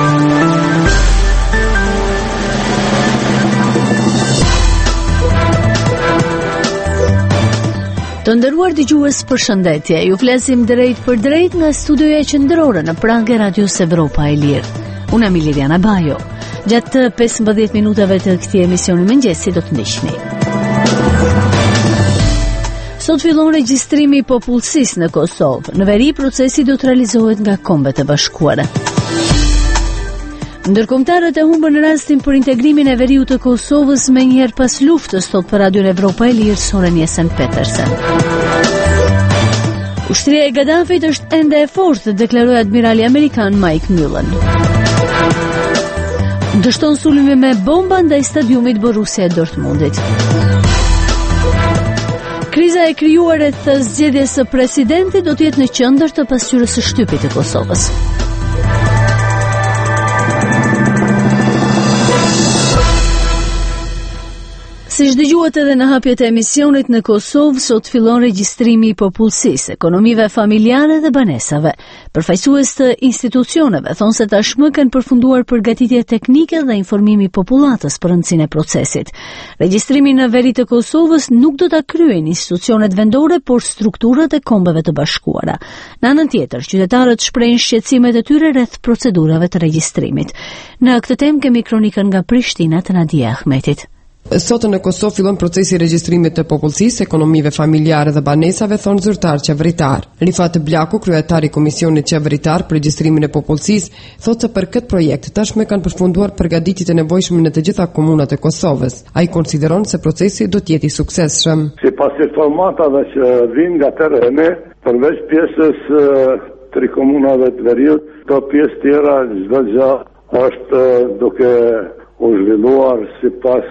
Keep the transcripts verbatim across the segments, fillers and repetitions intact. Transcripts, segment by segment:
Të nderuar dëgjues, përshëndetje. Ju flasim drejt për drejt nga studioja qendrore në prag e Radios Evropa e Lirë. Unë jam Liliana Bajo. Gjatë pesëmbëdhjetë minutave të këtij emisioni mëngjesi do të ndiqni. Sot fillon regjistrimi i popullsisë në Kosovë. Në veri procesi do të realizohet nga Kombet e Bashkuara. Ndërkombëtarët e humbën rastin për integrimin e veriut të Kosovës me njëherë pas luftës, thot për Radion Evropa e Lirë Soren Jessen Petersen. Ushtria e Gaddafit është ende e fortë, deklaroi admirali amerikan Mike Mullen. Dështon sulmi me bomba ndaj stadiumit Borussia Dortmundit. Kriza e krijuar rreth zgjedhjes së presidentit do të jetë në qendër të pasqyrës së shtypit të Kosovës. Si dëgjuat edhe në hapjet e emisionit, në Kosovë sot fillon regjistrimi i popullsisë, ekonomive familjare dhe banesave. Përfaqësues të institucioneve thonë se tashmë kanë përfunduar përgatitje teknike dhe informimi popullatës për rëndësinë e procesit. Regjistrimi në veri të Kosovës nuk do ta kryejnë institucionet vendore, por strukturat e Kombeve të Bashkuara. Në anën tjetër, qytetarët shprehin shqetësimet e tyre rreth procedurave të regjistrimit. Në këtë temë kemi kronikën nga Prishtina të Nadia Ahmetit. Sot në Kosovë fillon procesi i regjistrimit të popullsisë, ekonomive familjare dhe banesave, thonë zyrtar qeveritar. Rifat Blaku, kryetari i Komisionit Qeveritar për regjistrimin e popullsisë, thotë se për këtë projekt tashmë kanë përfunduar përgatitjet e nevojshme në të gjitha komunat e Kosovës. Ai konsideron se procesi do të jetë i suksesshëm. Sipas informatave që vijnë nga terreni, përveç pjesës tri komunave të veriut, këto pjesë tjera çdo gjë është duke u zhvilluar si pas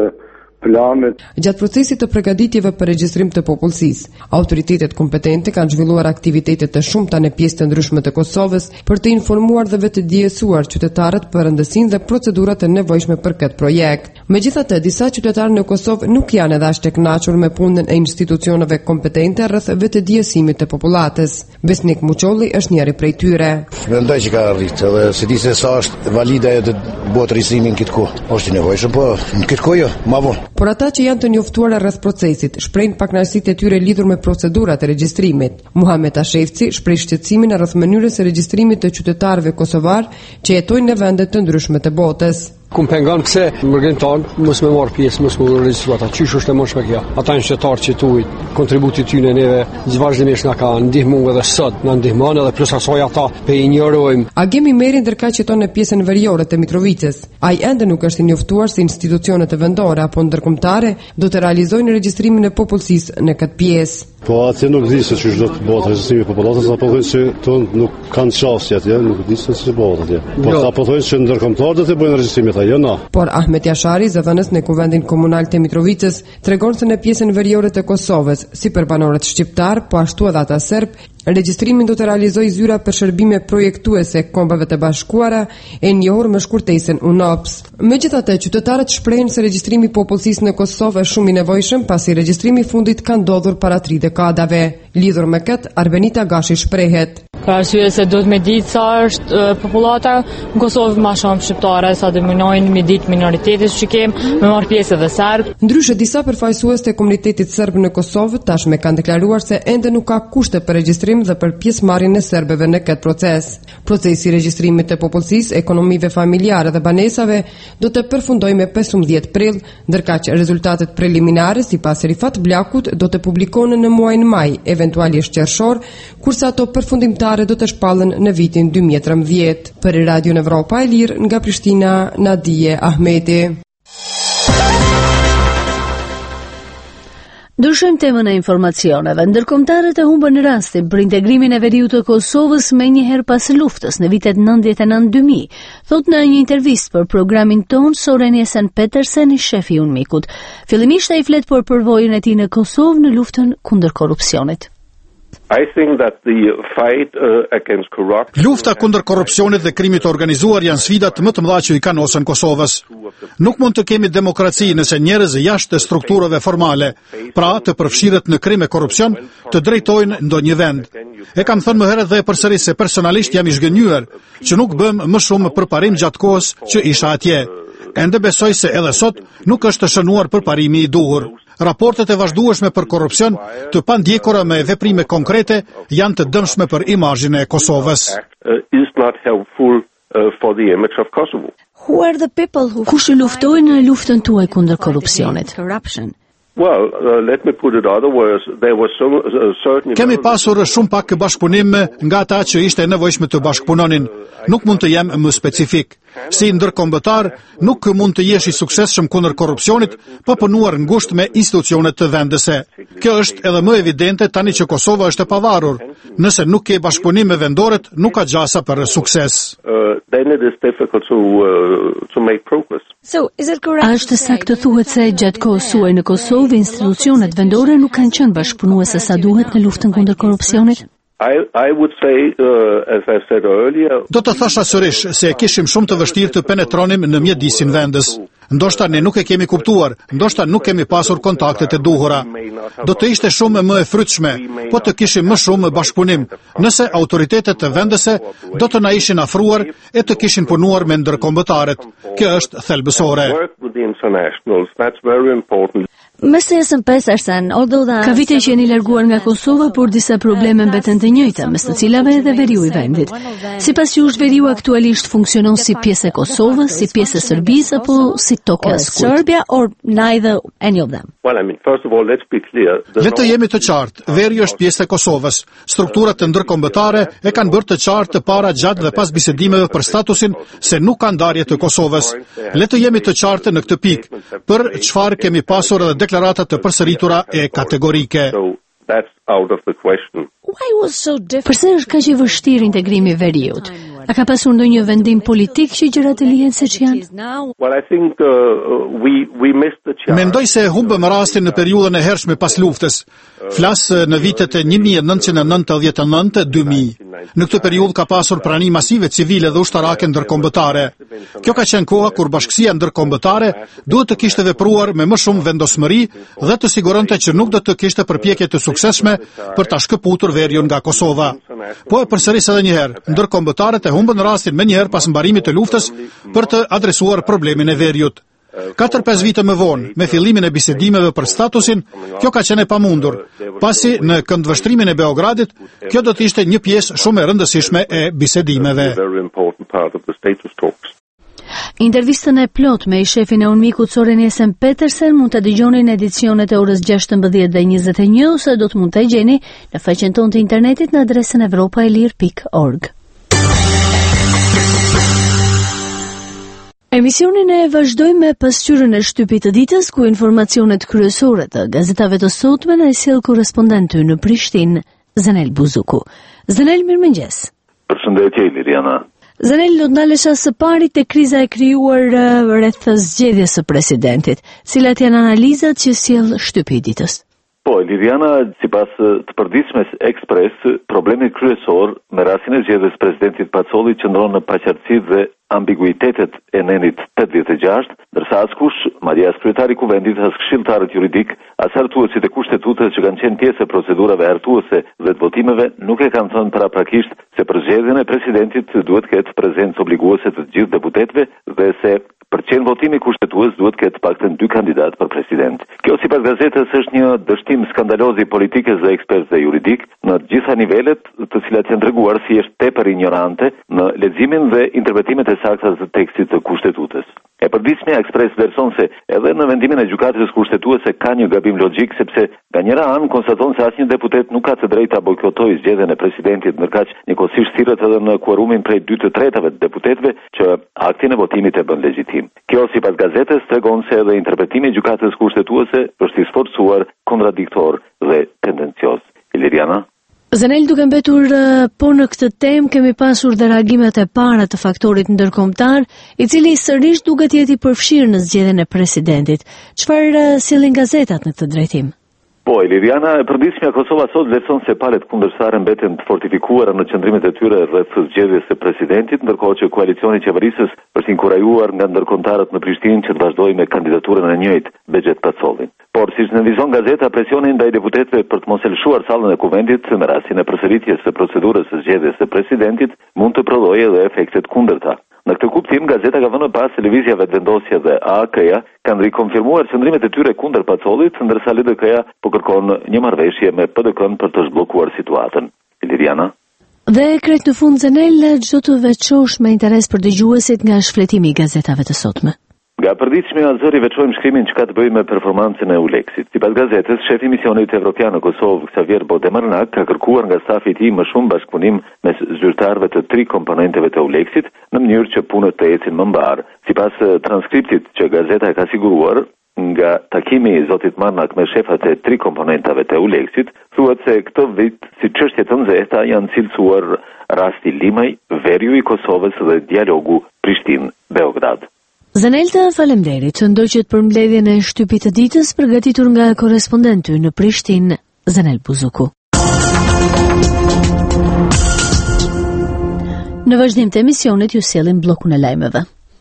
planit. Gjatë procesit të përgatitjeve për regjistrim të popullsisë, autoritetet kompetente kanë zhvilluar aktivitete të shumta në pjesë të ndryshme të Kosovës për të informuar dhe vetëdijësuar qytetarët për rëndësinë dhe procedurat e nevojshme për këtë projekt. Megjithatë, disa qytetarë në Kosovë nuk janë edhe aq të kënaqur me punën e institucioneve kompetente rreth vetëdijësimit të popullatës. Besnik Muçolli është njëri prej tyre. Mendoj që ka arritë, edhe se di se sa është valide të bëhet regjistrimi në këtë kohë. Është i nevojshëm, po në këtë kohë jo, më vonë. Por ata që janë të njoftuar rreth procesit shprehin pakënaqësitë e tyre lidhur me procedurat e regjistrimit. Muhamet Ashefci shpreh shqetësimin rreth mënyrës së regjistrimit të qytetarëve kosovar që jetojnë në vende të ndryshme të botës. Kum pengon pse mërgjentar mos më marr pjesë, mos më regjistruat. Qysh është e mëshme kjo? Ata janë qytetarë që tuaj, kontributi i tyre neve vazhdimisht na ka ndihmuar edhe sot, na ndihmon edhe plus asaj ata pe injorojmë. Agemi Meri ndërkaq jeton në pjesën veriore të Mitrovicës. Ai ende nuk është i njoftuar se institucionet e vendore apo ndërkombëtare do të realizojnë regjistrimin e popullsisë në këtë pjesë. Po atë nuk di se ç'është do të bëhet regjistrimi i popullatës, apo thonë se tonë nuk kanë çështje atje, nuk di se si bëhet atje. Po jo. Apo thonë se ndërkombëtarët do të bëjnë regjistrimin atje, jo na. Por Ahmet Jashari, zëdhënës në Kuvendin Komunal të Mitrovicës, tregon se në pjesën veriore të Kosovës, si për banorët shqiptar, po ashtu edhe ata serb, regjistrimin do të realizojë zyra për shërbime projektuese Kombeve të Bashkuara, e njohur me shkurtesën U N O P S. Megjithatë, qytetarët shprehin se regjistrimi i popullsisë në Kosovë është shumë i nevojshëm, pasi regjistrimi i fundit ka ndodhur para tre dekadave. Lidhur me këtë, Arbenita Gashi shprehet. Për arsye se duhet me ditë sa është popullata në Kosovë më shumë shqiptare, sa dominojnë me ditë minoritetet që kemë, me marr pjesë edhe serb. Ndryshe, disa përfaqësues të komunitetit serb në Kosovë tashmë kanë deklaruar se ende nuk ka kushte për regjistrim dhe për pjesëmarrjen e serbëve në këtë proces. Procesi i regjistrimit të popullsisë, ekonomive familjare dhe banesave do të përfundojë me pesëmbëdhjetë prill, ndërkaq rezultatet preliminare sipas Rifat Blakut do të publikohen në muajin maj, eventualisht qershor, kurse ato përfundimtare do të shpallen në vitin dy mijë e trembëdhjetë. Për Radion Evropa e Lirë nga Prishtina, Nadia Ahmeti. Ndryshojmë temën e informacioneve. Ndërkombëtarët e humbën rastin për integrimin e veriut të Kosovës me njëherë pas luftës në vitet nëntëdhjetë e nëntë dy mijë, thot në një intervistë për programin ton Soren Jessen Petersen, i shefi i UNMIK-ut. Fillimisht ai flet për përvojën e tij në Kosovë në luftën kundër korrupsionit. I think that the fight uh, against corruption. Lufta kundër korrupsionit dhe krimit të organizuar janë sfidat më të mëdha që i ka nosën Kosovës. Nuk mund të kemi demokraci nëse njerëz jashtë strukturave formale, pra të përfshirët në krim e korrupsion, të drejtojnë ndonjë vend. E kam thënë më herët dhe përsëris se personalisht jam i zhgënjur që nuk bëm më shumë përparim gjatë kohës që isha atje. Ende besoj se edhe sot nuk është të shënuar përparimi i duhur. Raportet e vazhdueshme për korrupsion, të pandjekura me veprime konkrete, janë të dëmshme për imazhin e Kosovës. Kush luftojnë në luftën tuaj kundër korrupsionit? Well, uh, let me put it otherwise. There was some uh, certain. Kemi pasur shumë pak bashkëpunim nga ata që ishte e nevojshme të bashkëpunonin. Nuk mund të jem më specifik. Si ndërkombëtar, nuk mund të jesh i suksesshëm kundër korrupsionit pa punuar ngushtë me institucionet të vendese. Kjo është edhe më evidente tani që Kosova është e pavarur. Nëse nuk ke bashkëpunim me vendoret, nuk ka gjasa për sukses. Uh, then it is difficult to uh, to make progress. So, is it correct? A është saktë thuhet se gjatë kohës suaj në Kosovë institucionet vendore nuk kanë qenë bashkëpunuese sa duhet në luftën kundër korrupsionit? I, I would say, uh, as I said earlier, do të thasha sërish se kishim shumë të vështirë të penetronim në mjedisin vendës. Ndoshta ne nuk e kemi kuptuar, ndoshta nuk kemi pasur kontaktet e duhura. Do të ishte shumë më e frytshme, po të kishim më shumë bashkëpunim, nëse autoritetet të vendese do të na ishin afruar e të kishin punuar me ndërkombëtarët. Kjo është thelbësore. Ka vite që jeni larguar nga Kosova, por disa probleme mbeten të njëjta, mes të cilave edhe veriu i vendit. Sipas jush, veriu aktualisht funksionon si pjesë e Kosovës, si pjesë e Serbisë apo si tokë e Serbia, or neither any of them? Well, I mean, first of all, let's be clear. Le të jemi të qartë, veri është pjesë e Kosovës. Strukturat të ndërkombëtare e kanë bërë të qartë para, gjatë dhe pas bisedimeve për statusin se nuk ka ndarje të Kosovës. Le të jemi të qartë në këtë pikë, për çfarë kemi pasur edhe deklarata të përsëritura e kategorike. Përse është kaq i vështirë integrimi i veriut? A ka pasur ndonjë vendim politik që gjërat e lihen siç janë? Well, I think uh, we we missed the chance. Mendoj se humbëm rastin në periudhën e hershme pas luftës. Flas në vitet e një mijë e nëntëqind e nëntëdhjetë e nëntë - dy mijë. Në këtë periudhë ka pasur prani masive civile dhe ushtarake ndërkombëtare. Kjo ka qenë koha kur bashkësia ndërkombëtare duhet të kishte vepruar me më shumë vendosmëri dhe të siguronte që nuk do të kishte përpjekje të suksesshme për ta shkëputur veriun nga Kosova. Po e përsëris edhe një herë, ndërkombëtarët e humbën rastin më një herë pas mbarimit të luftës për të adresuar problemin e veriut. katër pesë vite më vonë, me fillimin e bisedimeve për statusin, kjo ka qenë e pamundur, pasi në këndvështrimin e Beogradit, kjo do të ishte një pjesë shumë e rëndësishme e bisedimeve. Intervistën e plot me i shefin e Unmikut Soren Esen Petersen mund të dëgjoni në edicionet e orës gjashtëmbëdhjetë dhe njëzet e një, ose do të mund të gjeni në faqen tonë të internetit në adresën evropaelir pikë org. Emisionin e vazhdojmë me pasqyrën e shtypit të ditës, ku informacionet kryesore të gazetave të sotme na i sjell korrespondenti në Prishtinë, Zanel Buzuku. Zanel, mirëmëngjes. Përshëndetje, Liriana. Zanel, do të ndalesha së pari te kriza e krijuar rreth zgjedhjes së presidentit. Cilat janë analizat që sjell shtypi i ditës? Po, Liriana, sipas të përditshmes Ekspres, problemi kryesor me rastin e zgjedhjes së presidentit Pacoli qëndron në paqartësitë dhe ambiguitetet e nenit tetëdhjetë e gjashtë, ndërsa askush, madje as kryetari i kuvendit, as këshilltarët juridik, as hartuesit e kushtetutës që kanë qenë pjesë e procedurave hartuese dhe të votimeve, nuk e kanë thënë paraprakisht se për zgjedhjen e presidentit duhet ketë prezencë obliguese të gjithë deputetëve dhe se për qenë votimi kushtetues duhet ketë paktën dy kandidat për president. Kjo sipas gazetës është një dështim skandaloz i politikës dhe ekspertëve juridik në të gjitha nivelet, të cilat janë treguar si është tepër ignorante në leximin dhe interpretimet e sakta të tekstit të kushtetutës. E përditshme Ekspres vlerëson se edhe në vendimin e gjykatës kushtetuese ka një gabim logjik, sepse nga njëra anë konstaton se asnjë deputet nuk ka të drejtë ta bojkotojë zgjedhjen e presidentit, ndërkaq njëkohësisht thirret edhe në kuorumin prej dy të tretave të deputetëve që aktin e votimit e bën legjitim. Kjo sipas gazetës tregon se edhe interpretimi i gjykatës kushtetuese është i sforcuar, kontradiktor dhe tendencioz. Iliriana? Zanel, duke mbetur po në këtë temë, kemi pasur dhe reagimet e para të faktorit ndërkombëtar, i cili sërish duket jetë i përfshirë në zgjedhjen e presidentit. Çfarë sjellin gazetat në këtë drejtim? Po, Iliriana, e përditshmja Kosova sot vlerëson se palët kundërshtar mbeten të fortifikuara në qëndrimet e tyre rreth zgjedhjes së presidentit, ndërkohë që koalicioni qeverisës është inkurajuar nga ndërkombëtarët në Prishtinë që të vazhdojë me kandidaturën e njëjtë Bexhet Pacolli. Por siç nënvizon gazeta, presioni ndaj deputetëve për të mos e lëshuar sallën e Kuvendit në rastin e përsëritjes së procedurës së zgjedhjes së presidentit mund të prodhojë edhe efekte të kundërta. Në këtë kuptim, gazeta ka vënë pas se lëvizjave vendosje dhe A A K-ja kanë rikonfirmuar qëndrimet e tyre kundër Pacollit, ndërsa L D K-ja po kërkon një marrëveshje me P D K-n për të zhbllokuar situatën. Iliriana. Dhe krejt në fund Zenel, çdo të veçosh me interes për dëgjuesit nga shfletimi i gazetave të sotme. Nga përditshmi Azëri veçojmë shkrimin që ka të bëjë me performancën e Uleksit. Sipas gazetës, shefi i misionit evropian në Kosovë, Xavier Bodemarnak, ka kërkuar nga stafi i tij më shumë bashkëpunim mes zyrtarëve të tri komponenteve të Uleksit në mënyrë që punët të ecin më mbar. Sipas transkriptit që gazeta e ka siguruar nga takimi i zotit Marnak me shefat e tri komponentave të Uleksit, thuhet se këtë vit si çështje të nxehta janë cilësuar rasti Limaj, Veriu i Kosovës dhe dialogu Prishtinë-Beograd. Zanel, të faleminderit, ndoqët për mbledhjen e shtypit të ditës përgatitur nga korespondenti në Prishtinë, Zanel Buzuku. Në vazhdim të emisionit ju sjellim bllokun e lajmeve.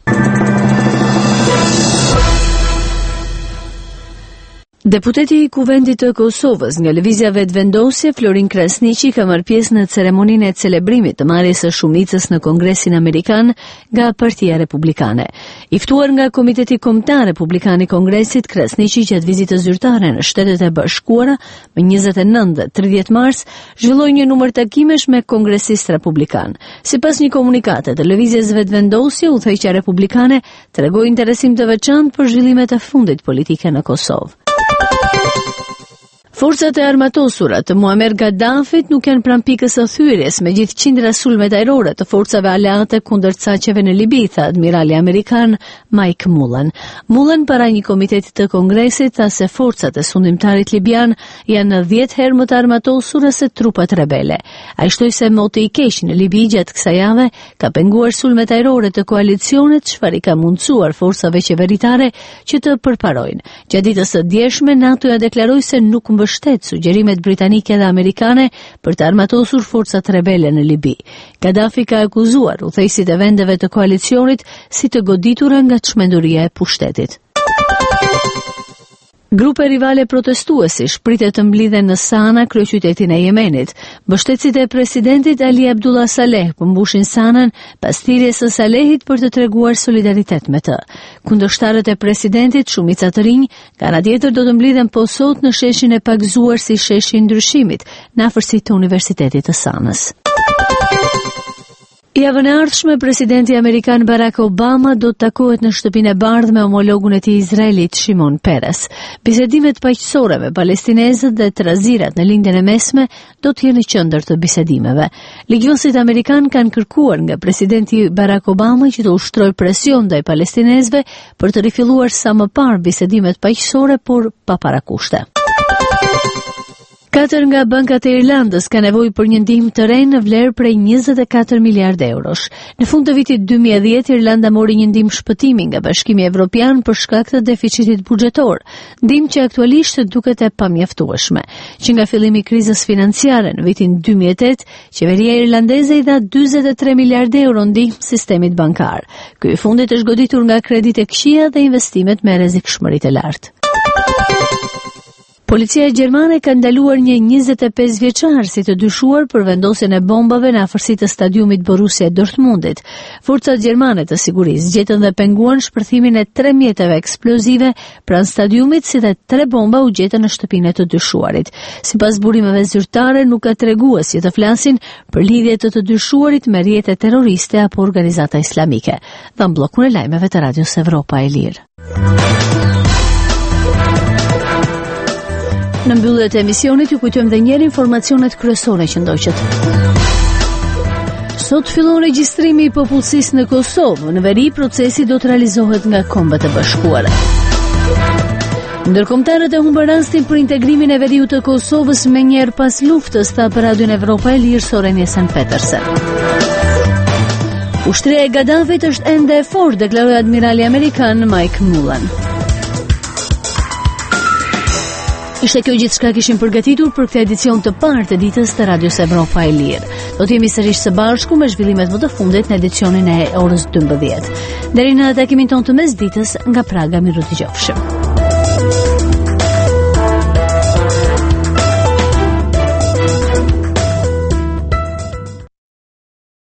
Deputeti i Kuvendit të Kosovës nga lëvizja vetëvendosje, Florin Krasniqi, ka marrë pjesë në ceremoninë e celebrimit të marrjes së shumicës në Kongresin Amerikan nga Partia Republikane. I ftuar nga Komiteti Kombëtar Republikan i Kongresit, Krasniqi, gjatë vizitës zyrtare në Shtetet e Bashkuara më njëzet e nëntë dhe tridhjetë mars, zhvilloi një numër takimesh me kongresistë republikan. Sipas një komunikate të lëvizjes vetëvendosje, udhëheqja republikane tregoi interesim të veçantë për zhvillimet e fundit politike në Kosovë. Forcat e armatosura të Muammar Gaddafit nuk janë pranë pikës së thyrjes me gjithë qindra sulmet ajrore të forcave aleate kundër caqeve në Libi, tha admirali amerikan Mike Mullen. Mullen para një komiteti të Kongresit tha se forcat e sundimtarit libian janë në dhjetë herë më të armatosura se trupat rebele. Ai shtoi se moti i keq në Libi gjatë kësaj jave ka penguar sulmet ajrore të koalicionit, çfarë i ka mundsuar forcave qeveritare që të përparojnë. Gjatë ditës së djeshme, NATO-ja deklaroi se nuk mbështet sugjerimet britanike dhe amerikane për të armatosur forcat rebele në Libi. Gaddafi ka akuzuar udhëheqësit e vendeve të koalicionit si të goditura nga çmenduria e pushtetit. Grupe rivale protestuesi shpritet të mblidhen në Sana, kryeqytetin e Yemenit. Mbështetësit e presidentit Ali Abdullah Saleh përmbushin Sanën pas thirrjes së Salehit për të treguar solidaritet me të. Kundërshtarët e presidentit, shumica të rinj, nga ana tjetër do të mblidhen po sot në sheshin e pagzuar si sheshi i ndryshimit, në afërsitë të Universitetit të Sanës. Javën e ardhshme, presidenti amerikan Barack Obama do të takohet në shtëpinë e bardhë me homologun e tij izraelit Shimon Peres. Bisedimet paqësore me palestinezët dhe trazirat në lindjen e mesme do të jenë në qendër të bisedimeve. Ligjvënësit amerikan kanë kërkuar nga presidenti Barack Obama që të ushtrojë presion ndaj palestinezëve për të rifilluar sa më parë bisedimet paqësore, por pa parakushte. Katër nga bankat e Irlandës ka nevojë për një ndihmë të re në vlerë prej njëzet e katër miliardë eurosh. Në fund të vitit dy mijë e dhjetë, Irlanda mori një ndihmë shpëtimi nga Bashkimi Evropian për shkak të deficitit buxhetor, ndihmë që aktualisht duket e pamjaftueshme. Që nga fillimi i krizës financiare në vitin dy mijë e tetë, qeveria irlandeze i dha dyzet e tre miliardë euro ndihmë sistemit bankar. Ky i fundit është goditur nga kreditë e këqija dhe investimet me rrezikshmëri të lartë. Policia gjermane ka ndaluar një njëzet e pesë vjeçar si të dyshuar për vendosjen e bombave në afërsitë të stadiumit Borussia Dortmundit. Forcat gjermane të sigurisë gjetën dhe penguan shpërthimin e tre mjeteve eksplozive pranë stadiumit, si dhe tre bomba u gjetën në shtëpinë e të dyshuarit. Sipas burimeve zyrtare, nuk ka tregues që të flasin për lidhje të të dyshuarit me rrjete terroriste apo organizata islamike. Dhe bllokun e lajmeve të Radios Evropa e Lirë. Në mbyllje të emisionit ju kujtojmë edhe një herë informacionet kryesore që ndoqët. Sot fillon regjistrimi i popullsisë në Kosovë. Në veri procesi do të realizohet nga Kombët e Bashkuara. Ndërkombëtarët e humbën rastin për integrimin e veriut të Kosovës me njerë pas luftës, tha për Radion Evropa e Lirë Soren Jesen Petersen. Ushtria e Gaddafit është ende e fortë, deklaroi admirali amerikan Mike Mullen. Ishte kjo gjithçka kishim përgatitur për këtë edicion të parë të ditës të Radios Evropa e Lirë. Do të jemi sërish së bashku me zhvillimet më të fundit në edicionin e orës dymbëdhjetë. Deri në takimin tonë të mesditës nga Praga, miru të gjofshëm.